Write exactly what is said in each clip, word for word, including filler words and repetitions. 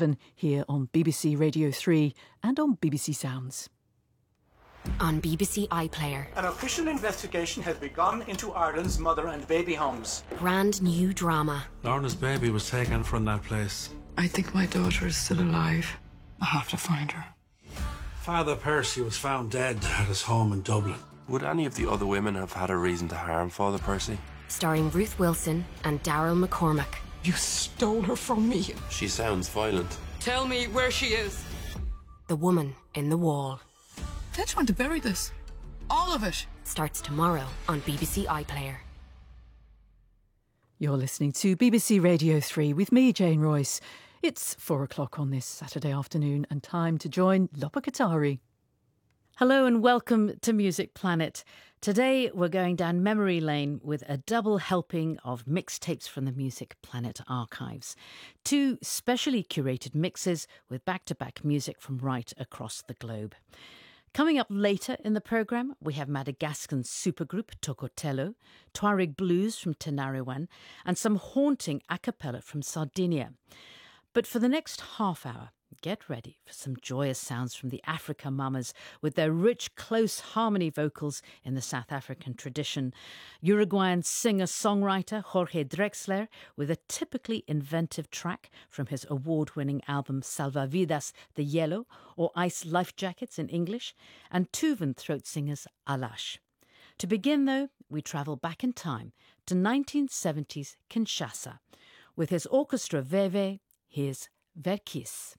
seven here on B B C Radio three and on B B C Sounds. On B B C iPlayer. An official investigation has begun into Ireland's mother and baby homes. Brand new drama. Lorna's baby was taken from that place. I think my daughter is still alive. I have to find her. Father Percy was found dead at his home in Dublin. Would any of the other women have had a reason to harm Father Percy? Starring Ruth Wilson and Daryl McCormack. You stole her from me. She sounds violent. Tell me where she is. The Woman in the Wall. They're trying to bury this. All of it. Starts tomorrow on B B C iPlayer. You're listening to B B C Radio three with me, Jane Royce. It's four o'clock on this Saturday afternoon and time to join Lopa Katari. Hello and welcome to Music Planet. Today we're going down memory lane with a double helping of mixtapes from the Music Planet archives. Two specially curated mixes with back-to-back music from right across the globe. Coming up later in the programme, we have Madagascan supergroup Tokotelo, Tuareg blues from Tinariwen, and some haunting a cappella from Sardinia. But for the next half hour, get ready for some joyous sounds from the Africa Mamas with their rich, close harmony vocals in the South African tradition. Uruguayan singer-songwriter Jorge Drexler with a typically inventive track from his award-winning album Salvavidas the Yellow, or Ice Life Jackets in English, and Tuvan throat singers Alash. To begin, though, we travel back in time to nineteen seventies Kinshasa. With his orchestra Veve, here's Verkis.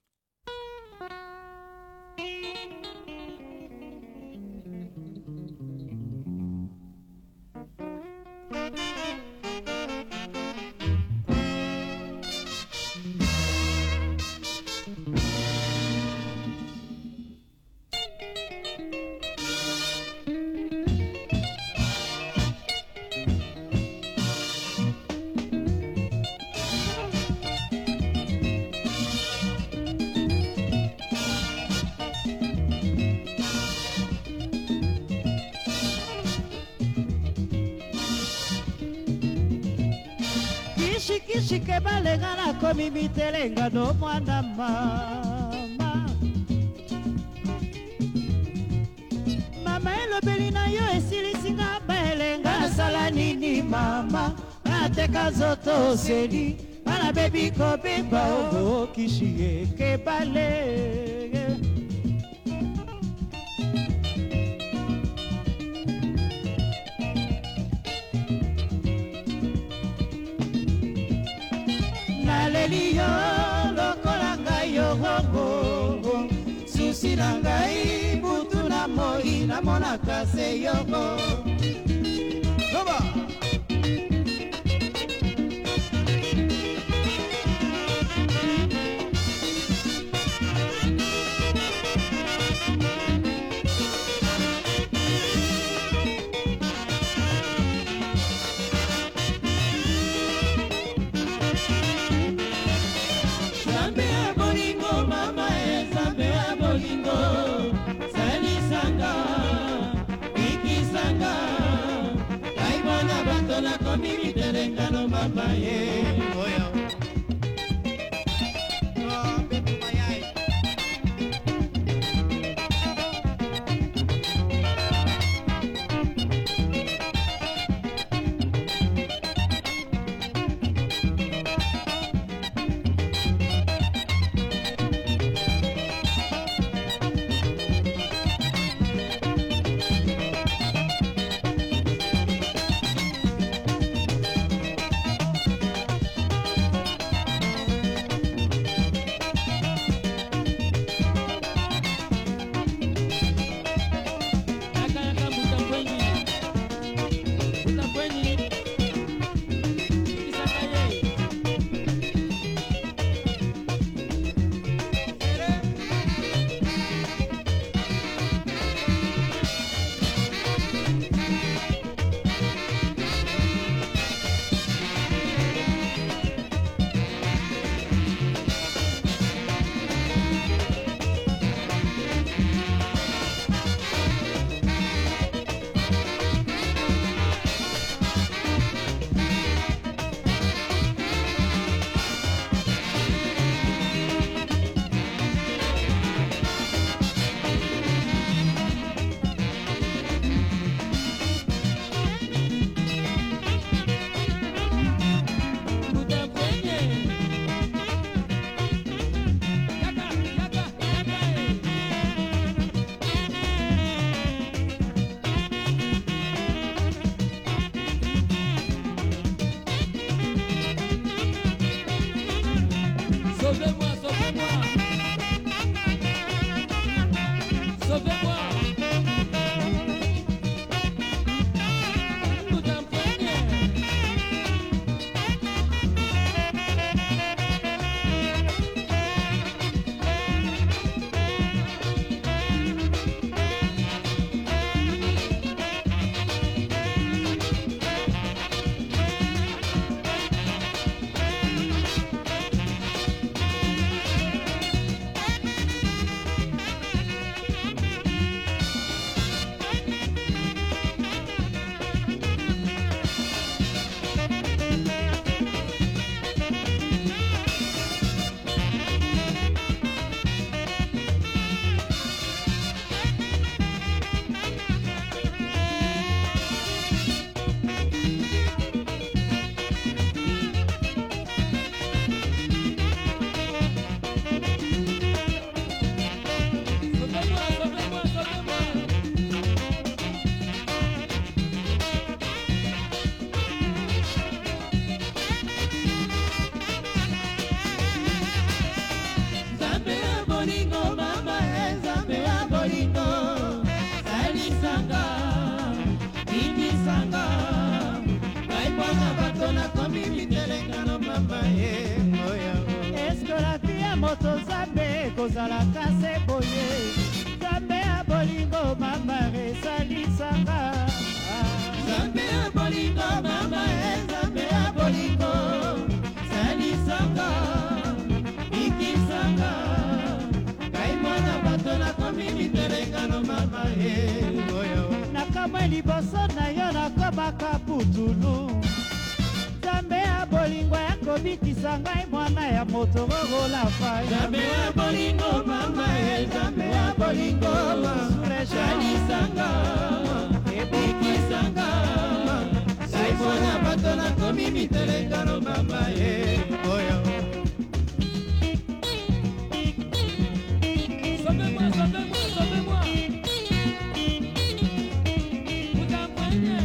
Shike balenga na komi mitelenga no mwana mama Mama elobeli na yo esilisinga balenga nasala nini mama Nateka zoto seli Bana baby ko beba obo kishiye ke balenga Yo lokola ngai yo hongo susi na ngai butu na moi na mona kase yoko Toba Mama, yeah, oh yeah. moto Nzambe kozalaka se boye Nzambe ya bolingo mama esalisanga Nzambe ya bolingo mama Nzambe ya bolingo salisanga ikisanga kai mwana bato nakomi mitelengano mama nakamwe liboso na yo nakobaka putulu Nzambe ya bolingo yakobikisa ngai mwana ya moto rogola fai Nzambe ya bolingo mama Nzambe ya bolingo suresalisanga ebikisanga sai mwana bato nakomi mitelengano mama ye oyo Sauvez-moi, sauvez-moi, sauvez-moi Vous empoignez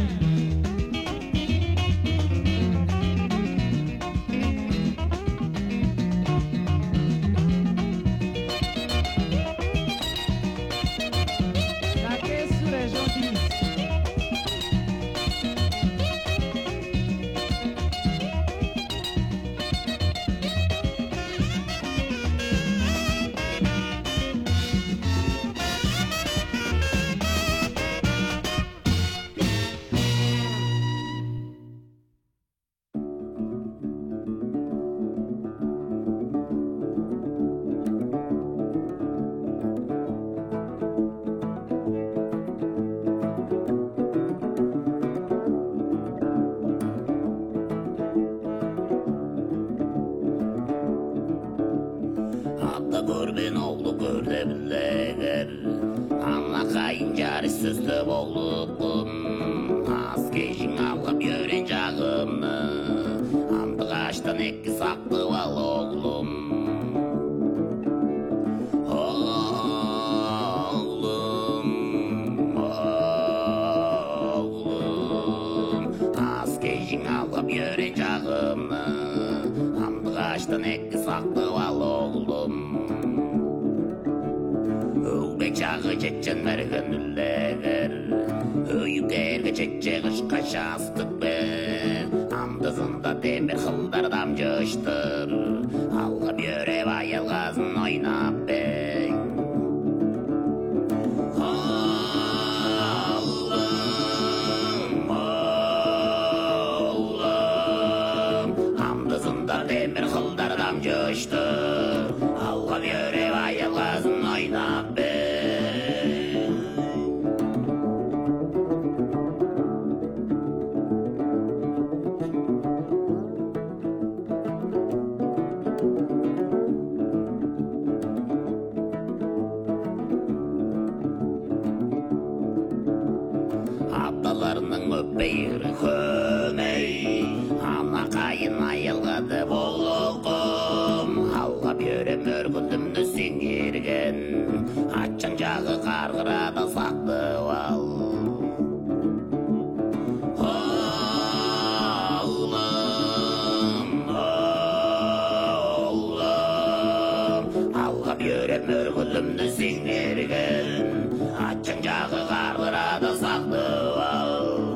Görben oğlu görde bileger Anla kayın carısızdı boğlukum Az keşin alıp yören cağımı Andı kaçtan ekki saklı val oğlum Oğlum Oğlum Az keşin alıp yören cağımı Andı kaçtan ekki saklı val oğlum Çağı çekçen vergen ülleger Öyük erge çekçe kışka şastık ben Andızında demir kıldardan coştur Algı böre bayıl gazın oynap ben Oğlum, oğlum Andızında demir kıldardan coştur Algı böre bayıl gazın oynap ben Abdalarının öpeyir kömey Ana kayın ayılgadı bolukum Halga börem örgütümdü sinirgen Açın jağı kargırada saklı val Oğlum, oğlum Halga börem örgütümdü sinirgen Açın jağı kargırada saklı val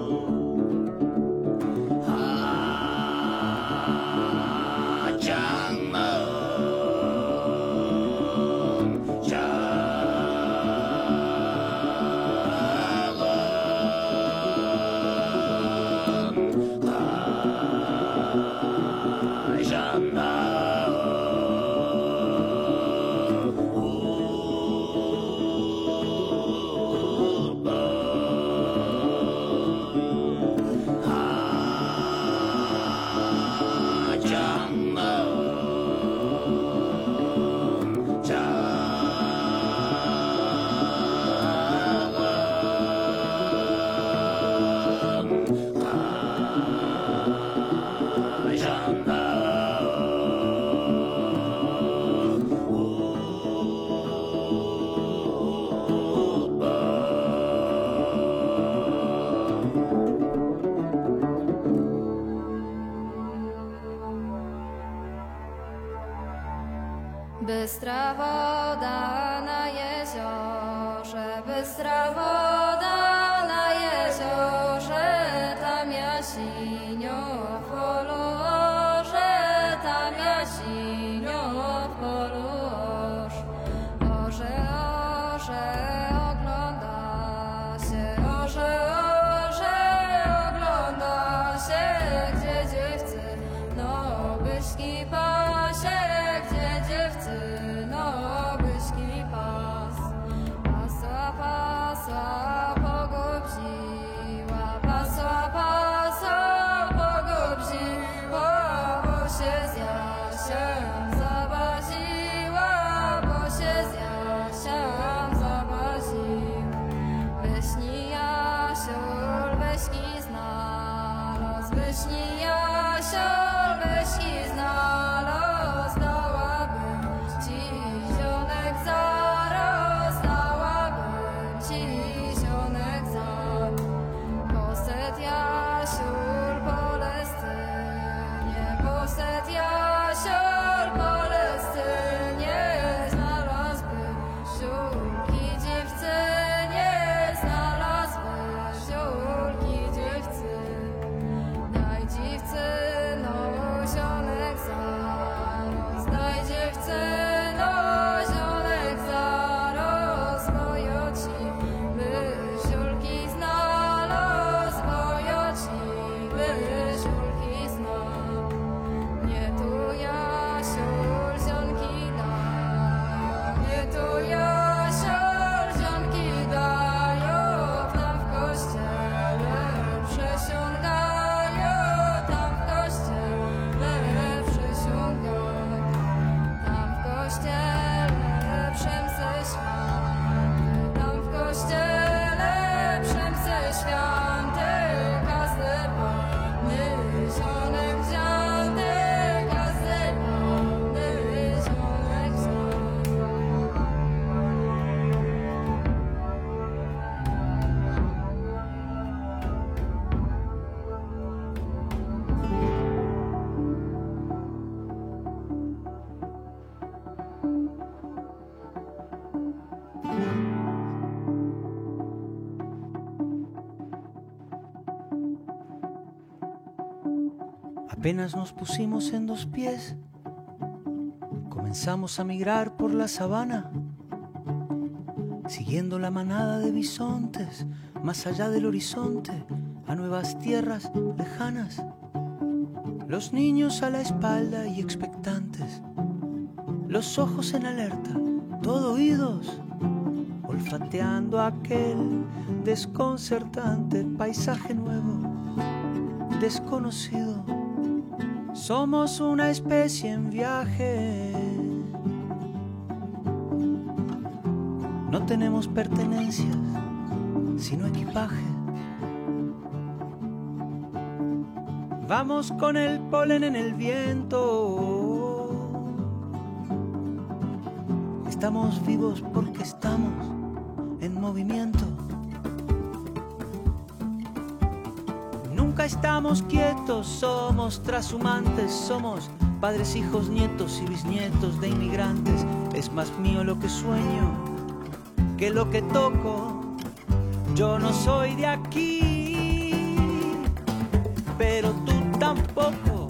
Bystra woda na jeziorze, bystra woda na jeziorze, tam jasinio w kolorze, tam jasinio w kolorze. Apenas nos pusimos en dos pies, comenzamos a migrar por la sabana, siguiendo la manada de bisontes, más allá del horizonte, a nuevas tierras lejanas. Los niños a la espalda y expectantes, los ojos en alerta, todo oídos, olfateando aquel desconcertante paisaje nuevo, desconocido. Somos una especie en viaje. No tenemos pertenencias, sino equipaje. Vamos con el polen en el viento. Estamos vivos porque estamos en movimiento. Nunca estamos quietos, somos trashumantes, somos padres, hijos, nietos y bisnietos de inmigrantes. Es más mío lo que sueño que lo que toco. Yo no soy de aquí, pero tú tampoco.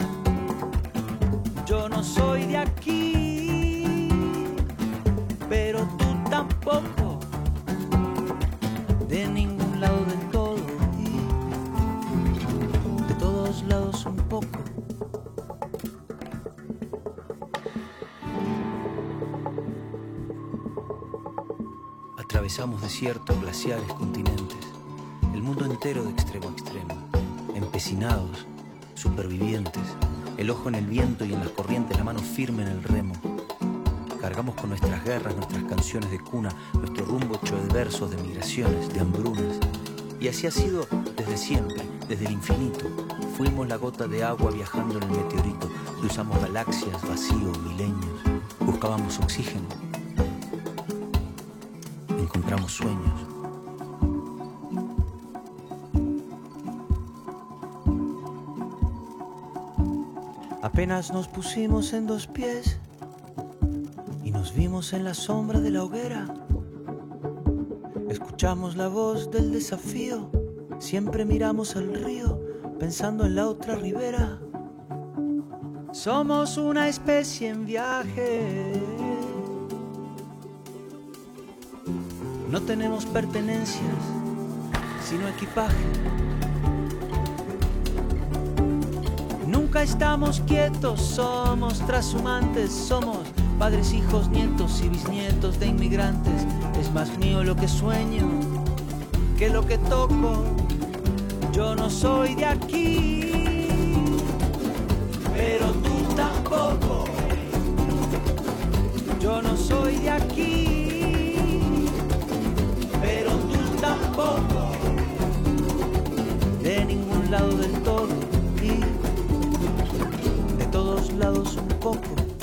Yo no soy de aquí, pero tú tampoco. De ningún lado del todo y de todos lados un poco. Atravesamos desiertos, glaciares, continentes, el mundo entero de extremo a extremo, empecinados, supervivientes, el ojo en el viento y en las corrientes, la mano firme en el remo. Cargamos con nuestras guerras, nuestras canciones de cuna, nuestro rumbo hecho de versos, de migraciones, de hambrunas. Y así ha sido desde siempre, desde el infinito. Fuimos la gota de agua viajando en el meteorito, cruzamos galaxias, vacíos, milenios, buscábamos oxígeno. Encontramos sueños. Apenas nos pusimos en dos pies y nos vimos en la sombra de la hoguera. Escuchamos la voz del desafío, siempre miramos al río pensando en la otra ribera. Somos una especie en viaje. No tenemos pertenencias, sino equipaje. Nunca estamos quietos, somos trashumantes, somos padres, hijos, nietos y bisnietos de inmigrantes. Es más mío lo que sueño que lo que toco. Yo no soy de aquí, pero tú tampoco. Yo no soy de aquí, pero tú tampoco. De ningún lado del todo y de todos lados un poco.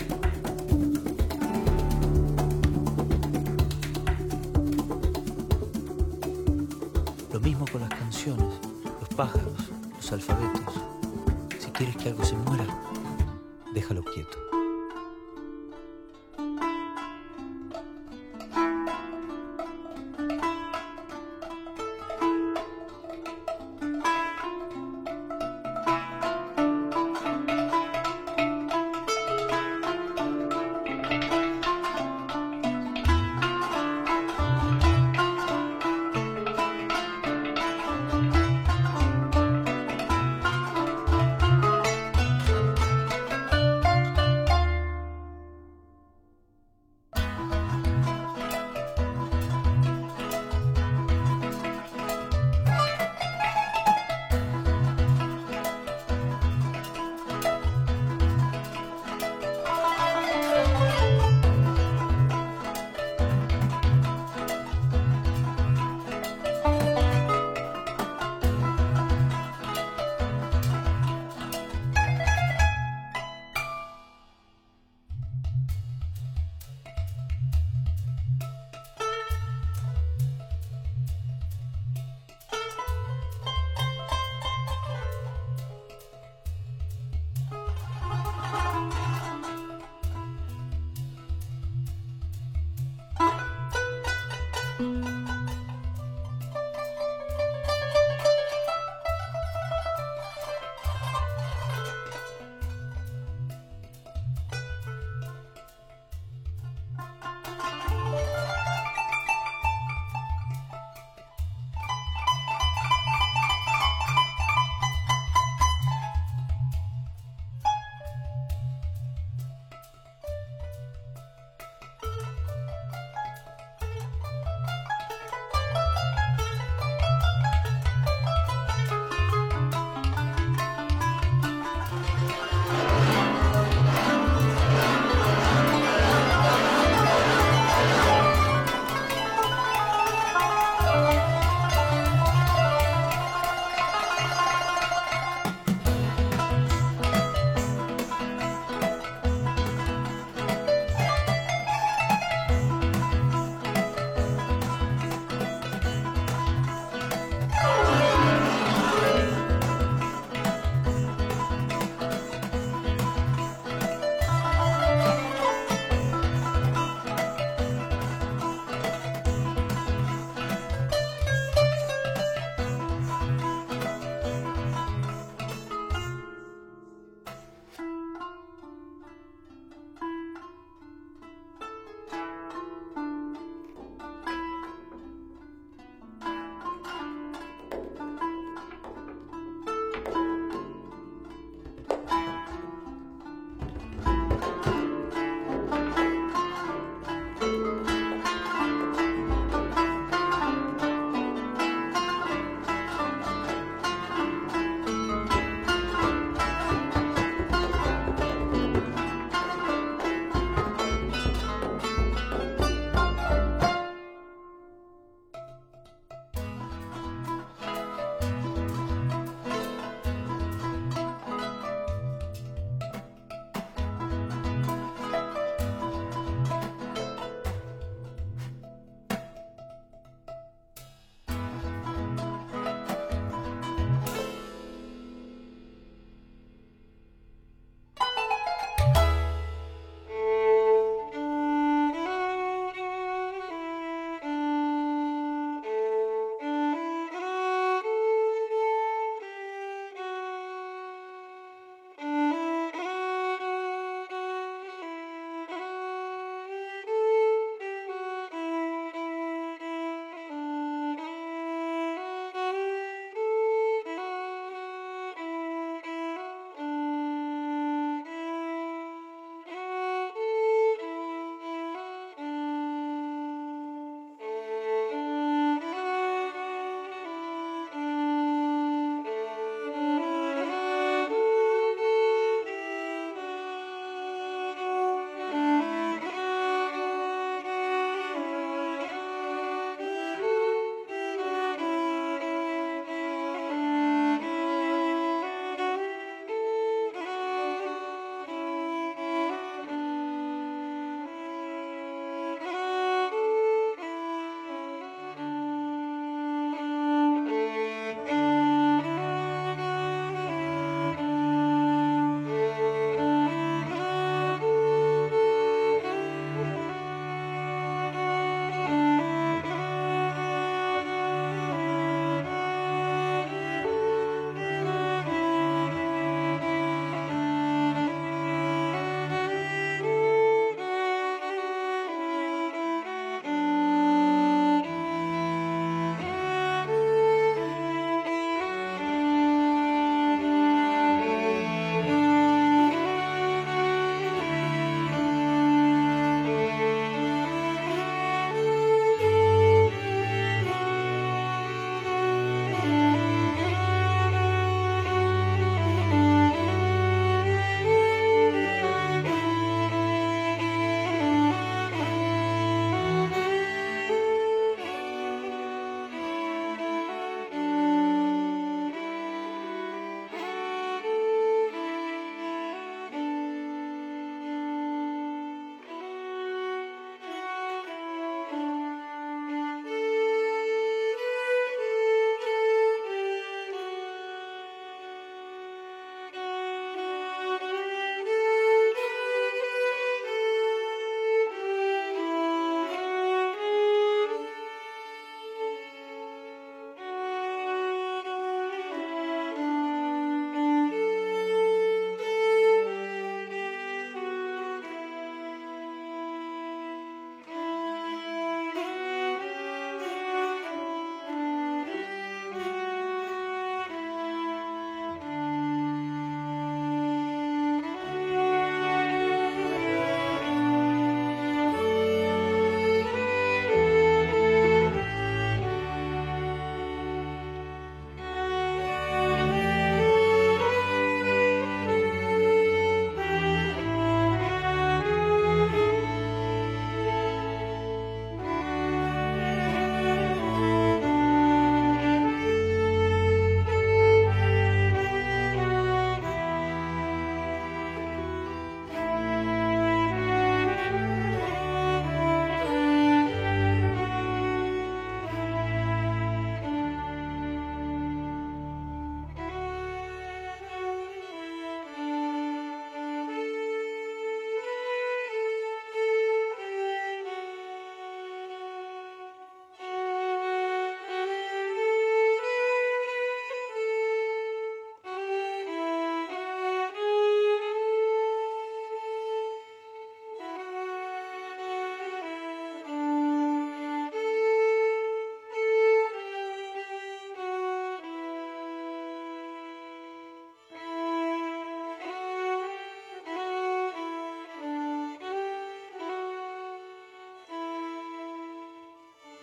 Lo mismo con las canciones, los pájaros, los alfabetos. Si quieres que algo se muera, déjalo quieto.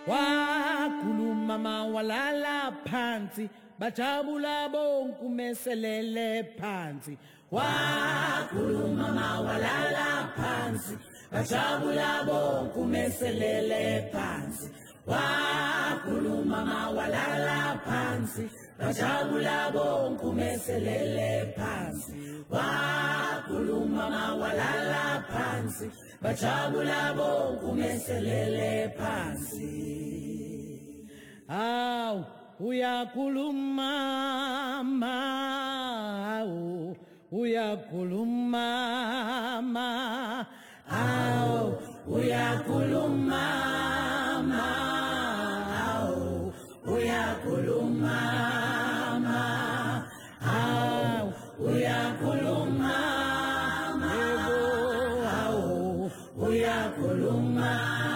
wakhuluma mawalala phansi bajabula bonke umeselele phansi wakhuluma mawalala phansi bajabula bonke umeselele phansi wakhuluma mawalala phansi bajabula bonke umeselele phansi wakhuluma mawalala phansi bajabula bonke umeselele phansi aw uyakhuluma aw uyakhuluma aw uyakhuluma aw uyakhuluma aw uyakhuluma aw uyakhuluma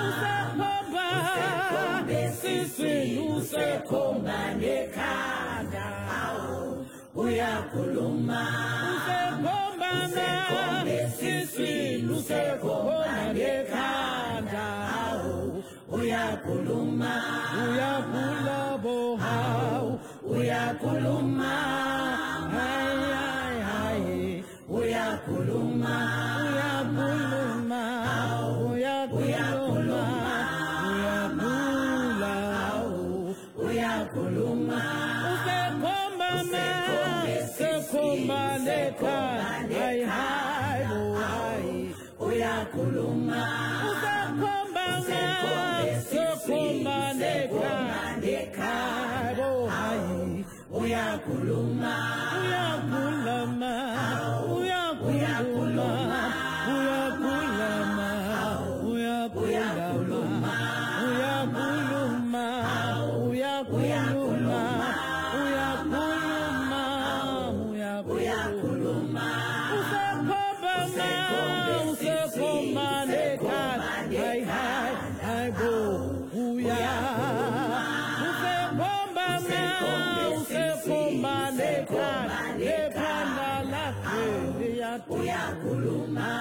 usekhomba siswini usekhomba nekhanda aw uyakhuluma usekhomba siswini usekhomba nekhanda aw uyakhuluma uyakhula bohaw uyakhuluma hay hay hay uyakhuluma uyakhuluma uyakhuluma uyakhula uyakhuluma usekhomba usekhomba nekhanda hay hay hay uyakhuluma usekhomba usekhomba nekhanda hay uyakhuluma uyakhuluma uyakhuluma uyakhuluma uyakhuluma uyakhuluma uyakhuluma uyakhuluma usekhomba usekhomba nekhanda hay hay hay bo uya usekhomba usekhomba nekhanda nekhanda lakhe uyakhuluma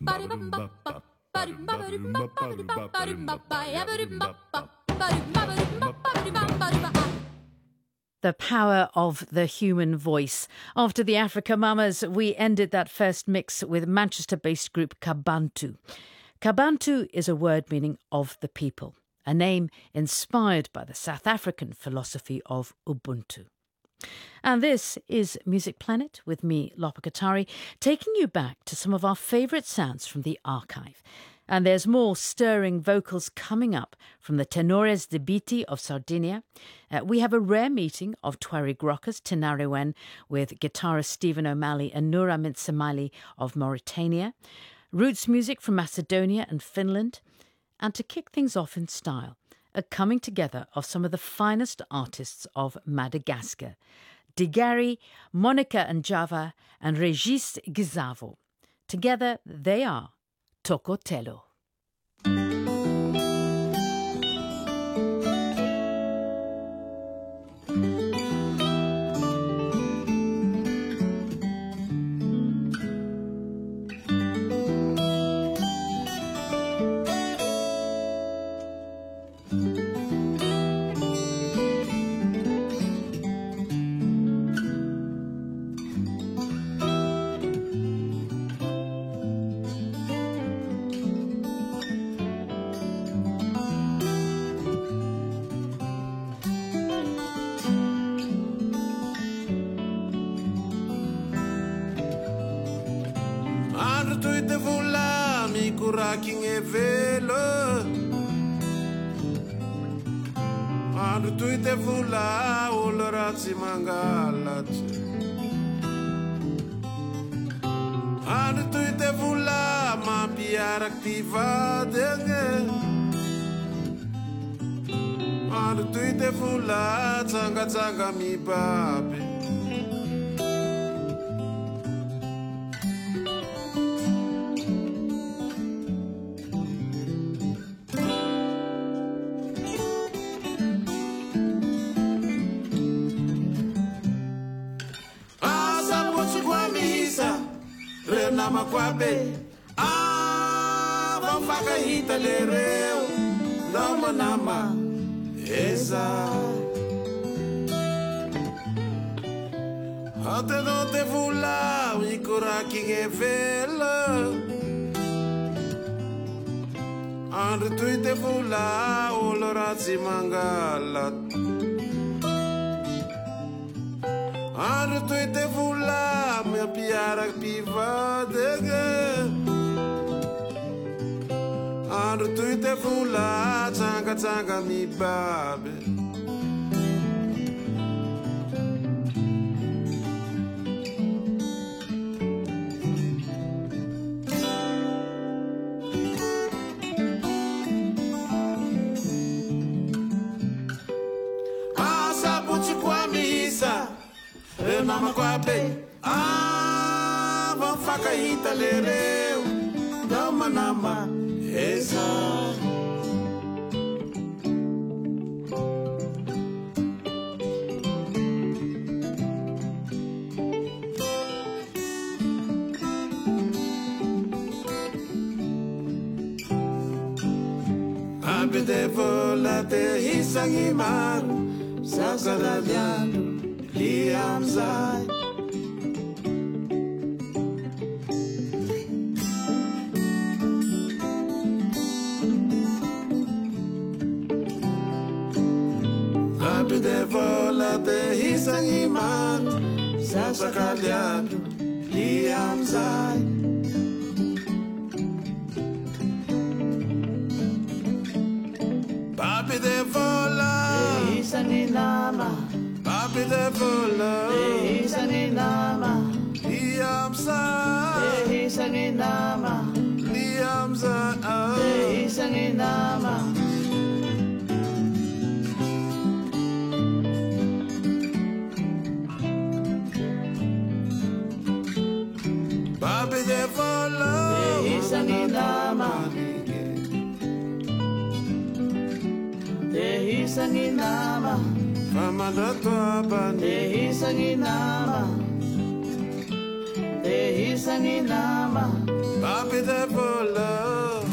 The power of the human voice. After the Africa Mamas, we ended that first mix with Manchester-based group Kabantu. Kabantu is a word meaning of the people, a name inspired by the South African philosophy of Ubuntu. And this is Music Planet with me, Lopa Katari, taking you back to some of our favourite sounds from the archive. And there's more stirring vocals coming up from the Tenores de Biti of Sardinia. Uh, we have a rare meeting of Tuareg rockers, Tinariwen, with guitarist Stephen O'Malley and Noura Mintsamali of Mauritania. Roots music from Macedonia and Finland. And to kick things off in style, a coming together of some of the finest artists of Madagascar. Digari, Monica and Java, and Regis Gizavo. Together they are Tokotelo. King e velo Ando tuite vula Olorazi mangalat Ando tuite vula Ma piar activa denge Ando tuite vula Tsanga tsanga mi babi Makwabe ah vão faca hita lereu nama nama esa até não te vula o cora que é vela ando tu te vula o lorazi mangala ando tu te vula minha piara piva Ando tuite vula, tsanga tsanga mi babe. Asa puti kwa misa, e mama kwa be. Ah, vão faca hita lereu, dama nama. Esa Abide vola te hisangimar Sasadaliano Liam Zai Abide vola te hisangimar Sasadaliano Liam Zai Papi de vola, Isani nama. Papi de vola, Isani nama. Liam sa, Isani nama. Liam sa, Isani nama. Papi de vola, Isani nama. Isani nama, Mama da tua bani, Isani nama, Isani nama, I'll be there for love.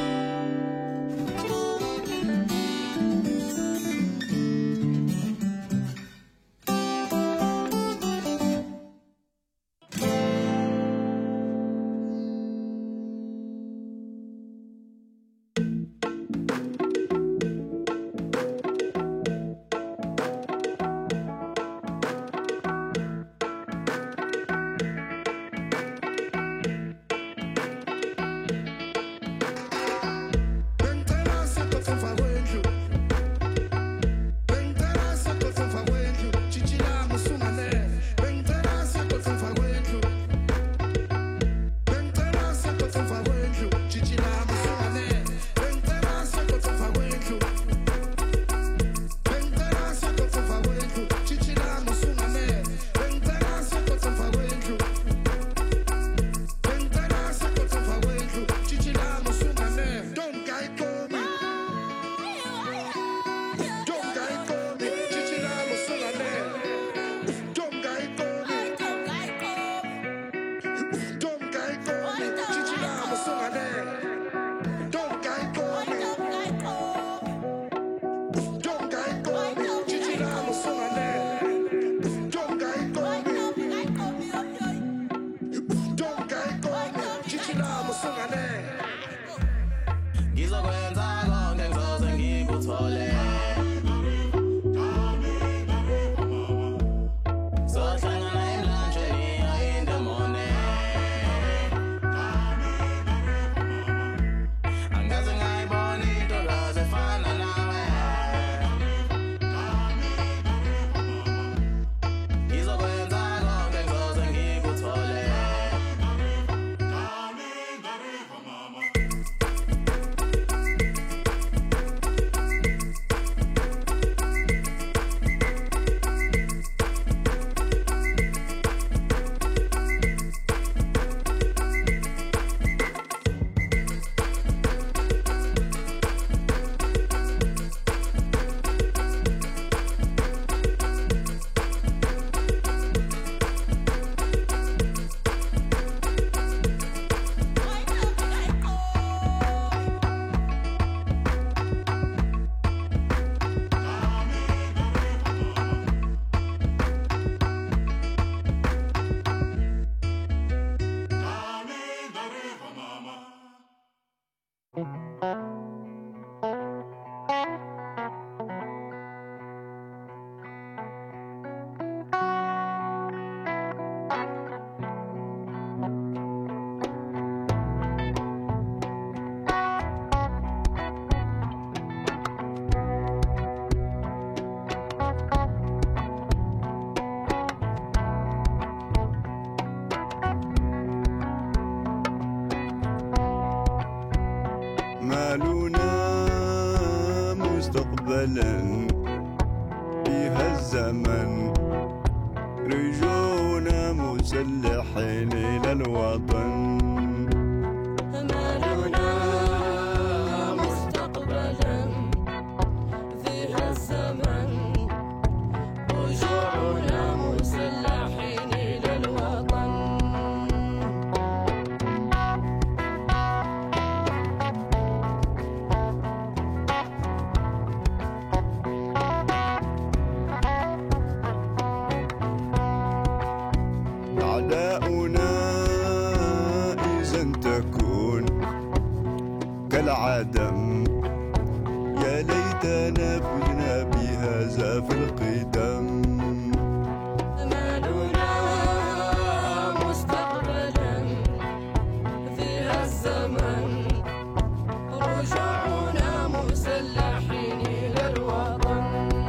فيها الزمن رجونا مسلحين إلى الوطن أمالنا مستقبلا فيها الزمن رجوعنا مسلحين إلى الوطن كالعدم يا ليتنا فزنا بهذا في القدم أمالنا مستقبلا فيها الزمن رجوعنا مسلحين إلى الوطن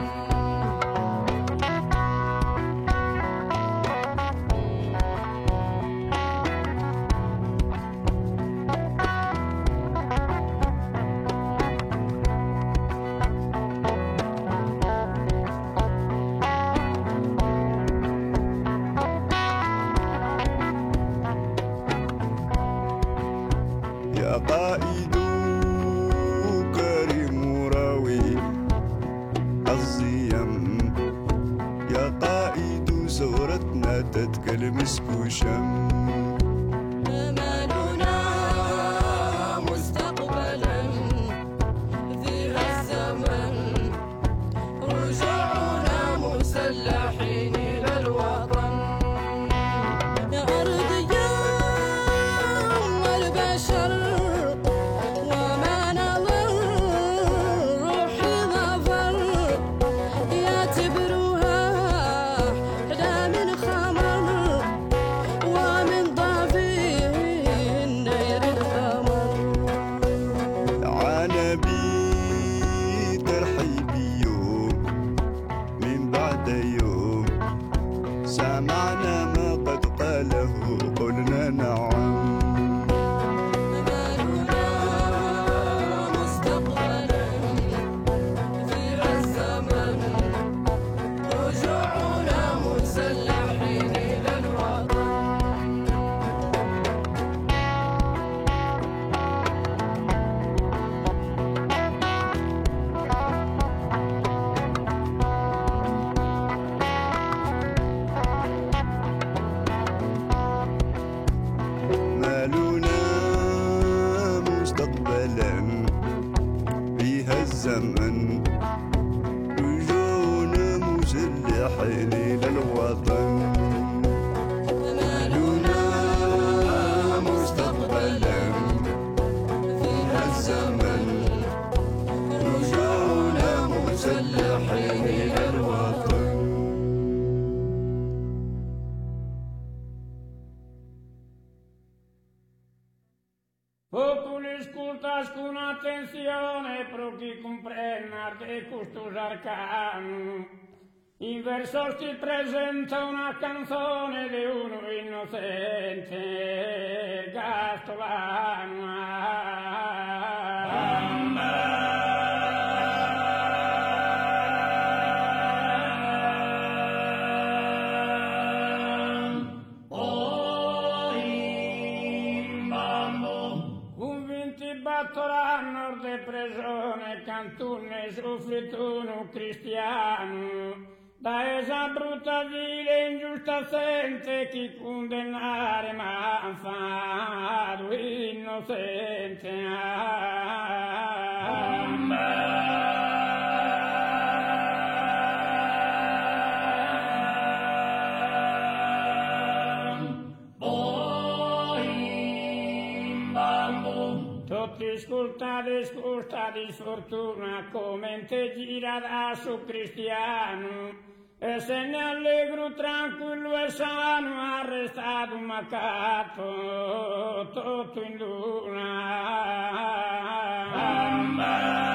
قائد كريم راوي الزيم يا قائد ثورتنا تتكلمس كشم أمالنا وقلنا نعم. الزمن رجوعنا مسلحين للوطن. مالنا مستقبلا في هالزمن رجوعنا مسلحين للوطن. Populi scultas con attenzione pro chi comprenda de custos arcani. In verso ti presenta una canzone di uno innocente Gastolano. Battoranno de prigione cantunne soffrituno cristiano da esa brutta vile ingiusta sente chi condannare ma fa innocente. Tutti scultati, scultati sfortuna, come te gira da su cristiano, e se ne allegro tranquillo e sano, arrestato un macato, tutto in luna.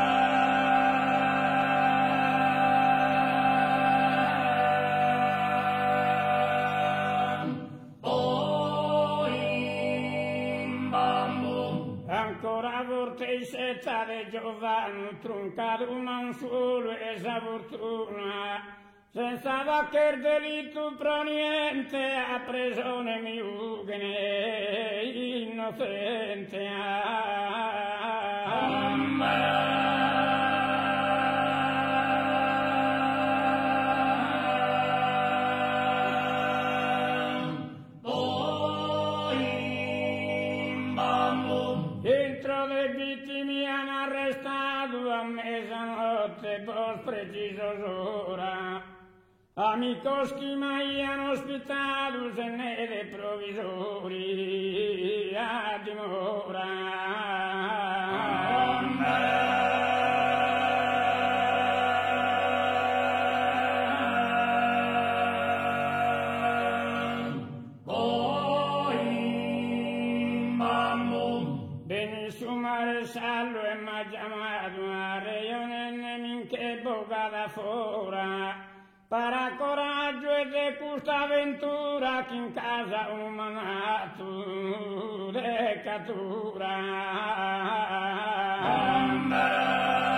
Ancora vortei setta di Giovanni, truncato un solo esa fortuna, senza vaccher delitto pro niente, a prigione mi ugene innocente. Mi hanno arrestato a mezzanotte per preciso ora. Amicos che mi hanno ospitato se ne dei provvisori a dimora. Sallo e m'ha chiamato a Reione minché bocata fora, para coraggio e de questa avventura che in casa un manato de cattura.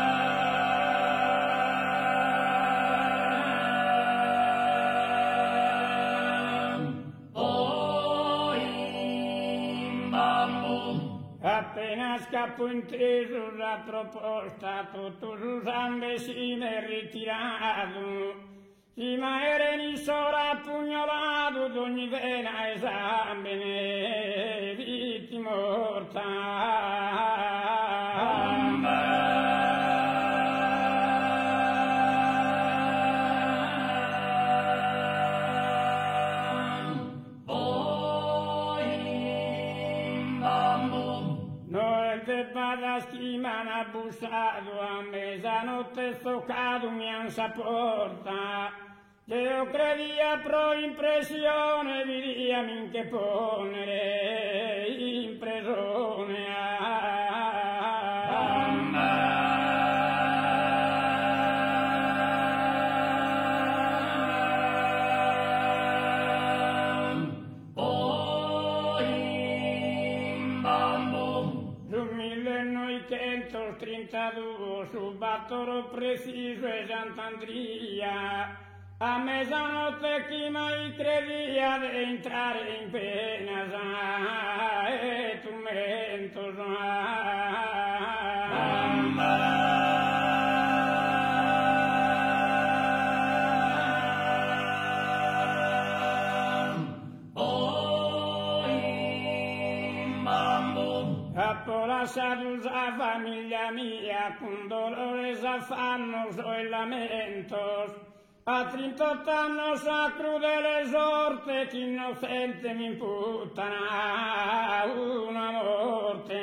Appena scappo inteso la proposta, tutto Susanne si ne è ritirato. Si ma ereni sora pugnalato d'ogni vena esame vitti morta. La stima mi ha bussato a mezzanotte, stoccato mi han porta. Io credia pro impressione, vidia minche ponere in prigione. millenovecentottrentadue sul battoro preciso e Sant'Andria. A mezzanotte chi mai credía de entrar in penas e tormentos. Apolasados a famiglia mia, con dolores, afanos e lamentos, a trintotto annos a crudele sorte che innocente mi imputano una morte.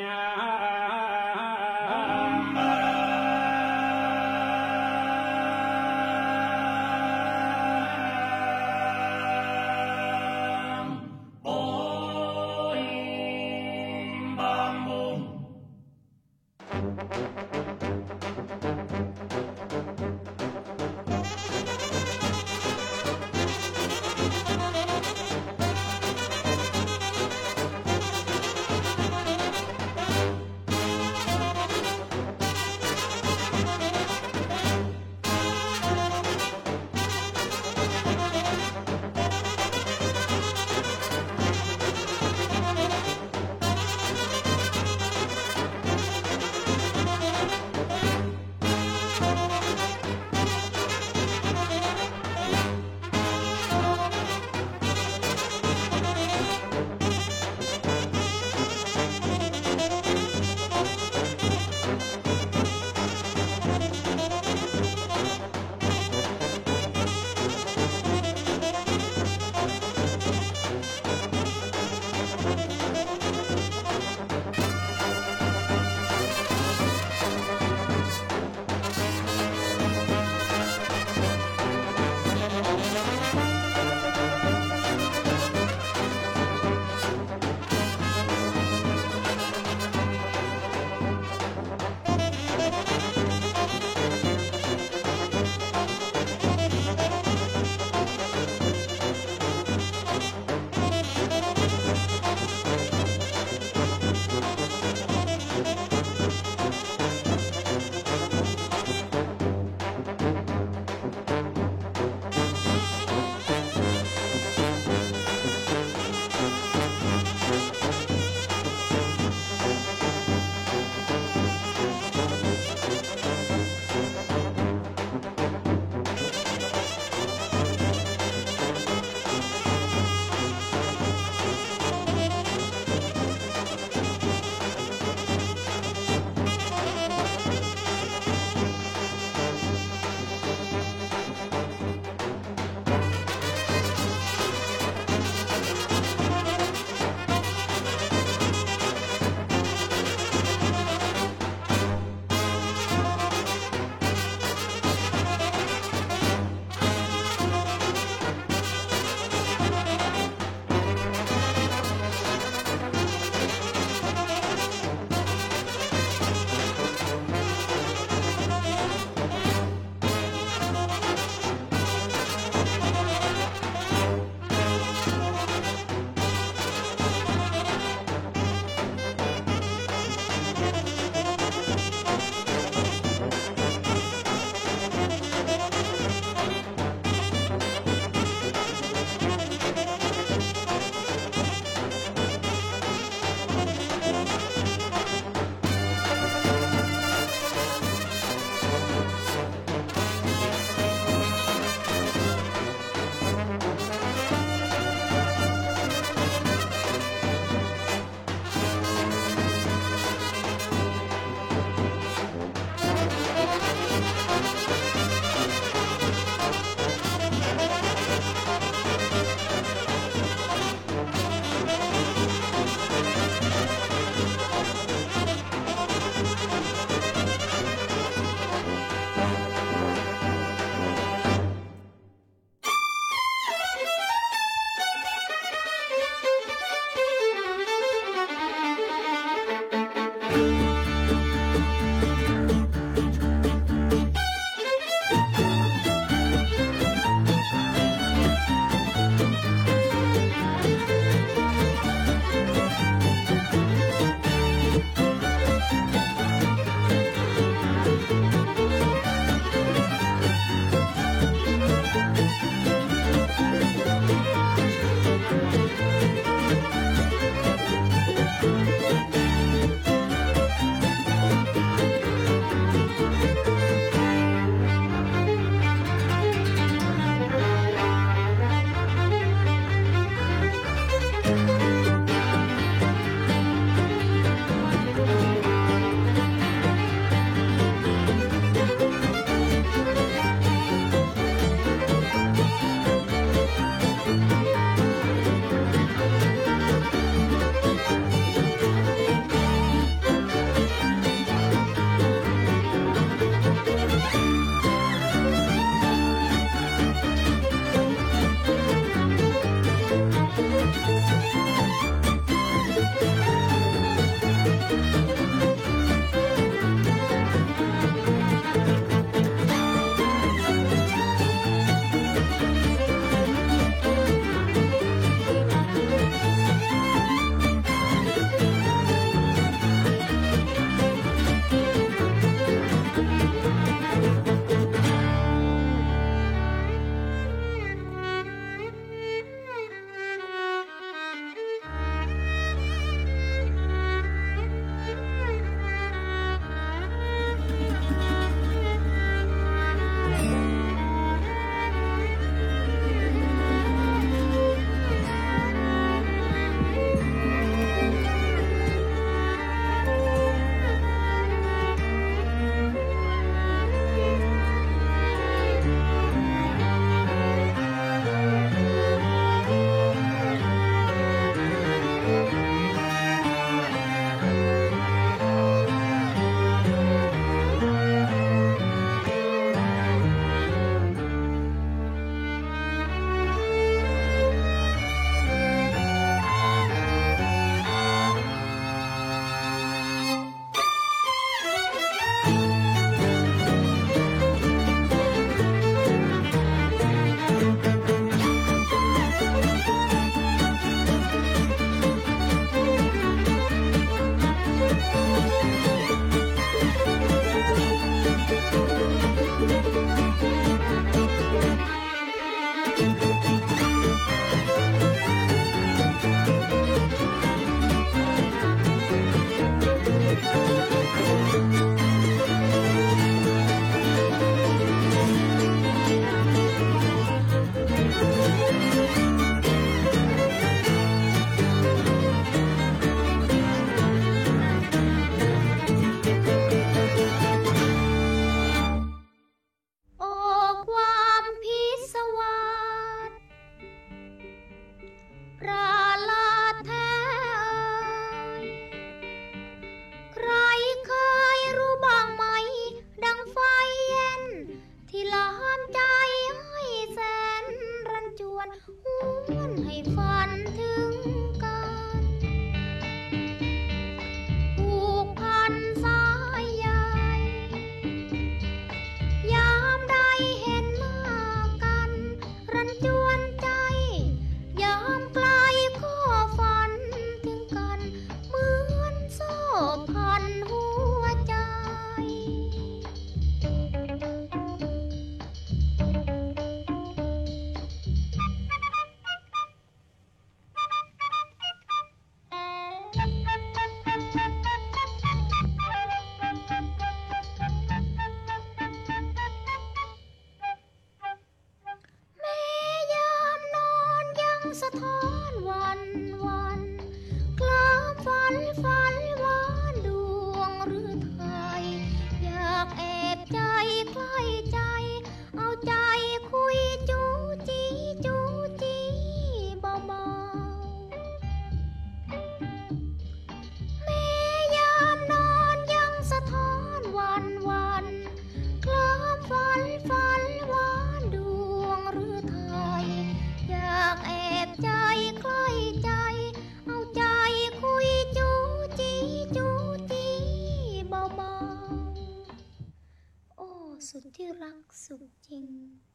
สุดที่รักสุดจริง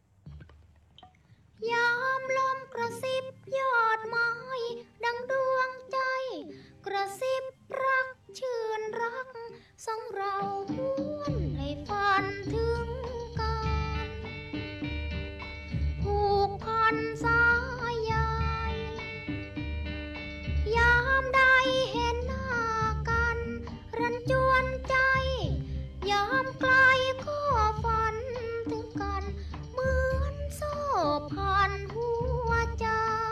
ยามลมกระซิบยอดไม้ดังดวงใจกระซิบรักชื่นรักสองเราหวนให้ฝันถึงกันผูกพันสายใยยามใดเห็นหน้ากันรันจวนใจยามไกลก็ฝันถึงกันเหมือนโซ่พันหัวใจ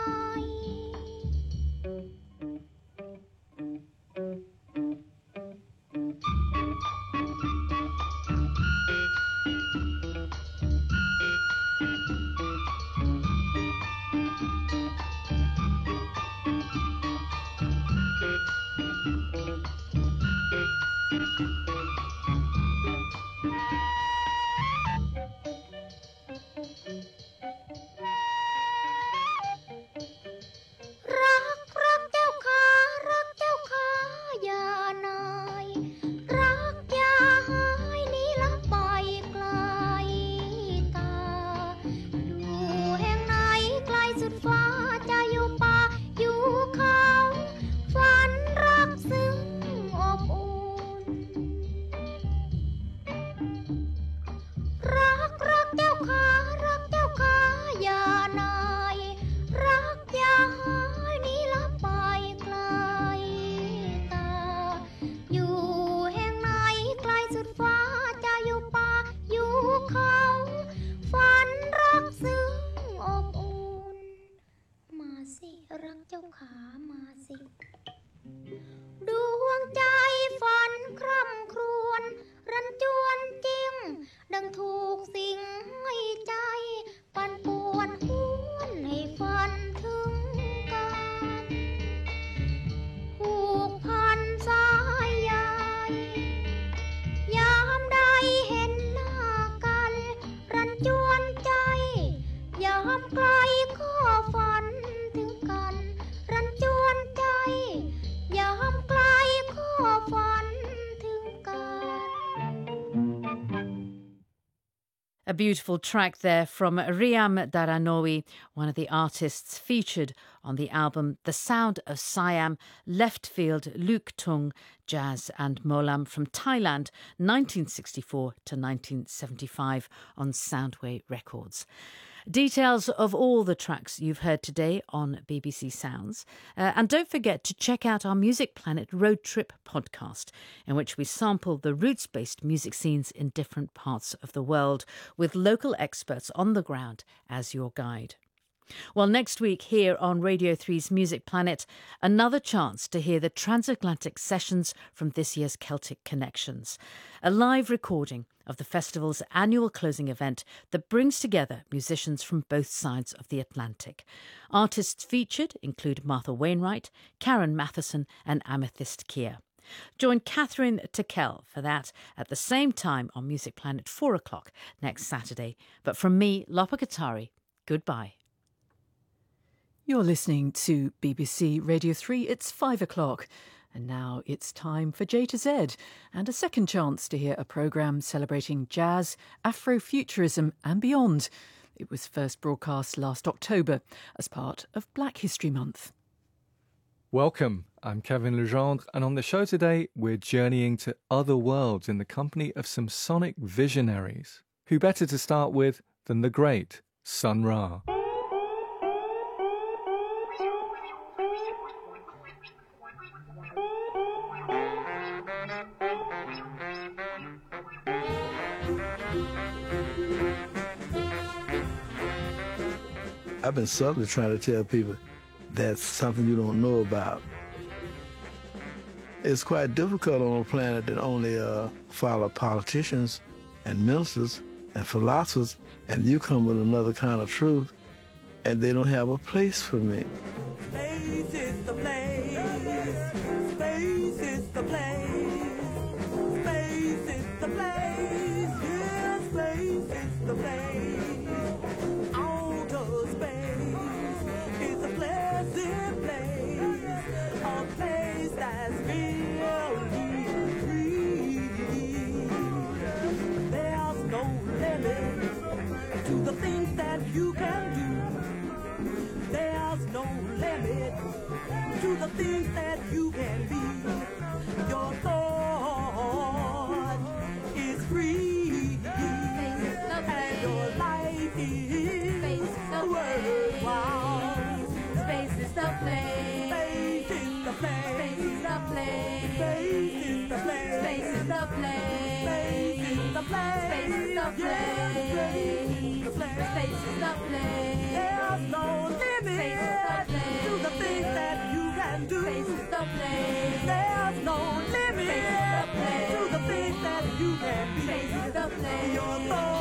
A beautiful track there from Riam Daranoui, one of the artists featured on the album The Sound of Siam, Left Field, Luke Tung, Jazz and Molam from Thailand, nineteen sixty-four to nineteen seventy-five on Soundway Records. Details of all the tracks you've heard today on B B C Sounds. Uh, and don't forget to check out our Music Planet Road Trip podcast, in which we sample the roots-based music scenes in different parts of the world, with local experts on the ground as your guide. Well, next week here on Radio three's Music Planet, another chance to hear the transatlantic sessions from this year's Celtic Connections, a live recording of the festival's annual closing event that brings together musicians from both sides of the Atlantic. Artists featured include Martha Wainwright, Karen Matheson and Amethyst Kier. Join Catherine Tickell for that at the same time on Music Planet, four o'clock next Saturday. But from me, Lopa Katari, goodbye. You're listening to B B C Radio three. It's five o'clock. And now it's time for J to Z and a second chance to hear a programme celebrating jazz, Afrofuturism and beyond. It was first broadcast last October as part of Black History Month. Welcome, I'm Kevin Legendre, and on the show today we're journeying to other worlds in the company of some sonic visionaries. Who better to start with than the great Sun Ra? I've been subtly trying to tell people that's something you don't know about. It's quite difficult on a planet that only uh, follow politicians and ministers and philosophers, and you come with another kind of truth, and they don't have a place for me. Space is the place. Space is the place. Space is the place. Yeah, space is the place. Outer space is a pleasant place. A place that's really free. There's no limit to the things that you can do. There's no limit to the things that you can be. Your thought is free, and your life is worthwhile. Space is the place. Space is the place. Space is the place. Space is the place. Space is the place. Space is the place. Space is the place. Space is the place. There's no limit to the things that you can do. Space is the place. There's no limit to the things that you can be. Space is the place. Your thoughts